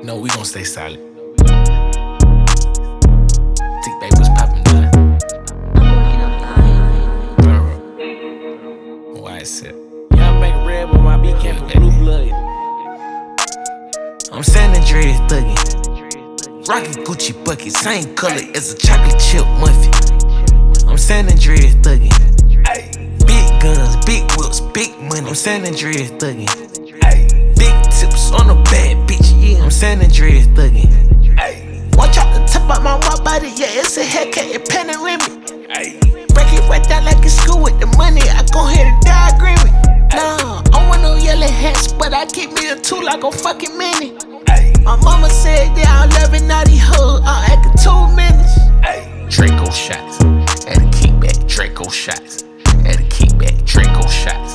know we gon' stay solid. Tick baby was poppin' down. Why is it? Y'all make red with my BK for blue blood. I'm sanding dreads thuggin'. Rockin' Gucci bucket, same color as a chocolate chip muffin. I'm sanding dreads thuggin'. Big guns, big whips, big money. I'm sanding dreads thuggin'. Big tips on a bad bitch, yeah. I'm sanding dreads thuggin'. Watch out the top of my body, yeah, it's a haircut and panoramic. Break it right down like a school with the money, I gon' hit a diagram it. Nah, I want no yellow hats, but I keep me a tool like a fucking minute. My mama said that I'm loving all these hoes, I'm acting 2 minutes. Draco shots, had to kick back, Draco shots, had to kick back, Draco shots.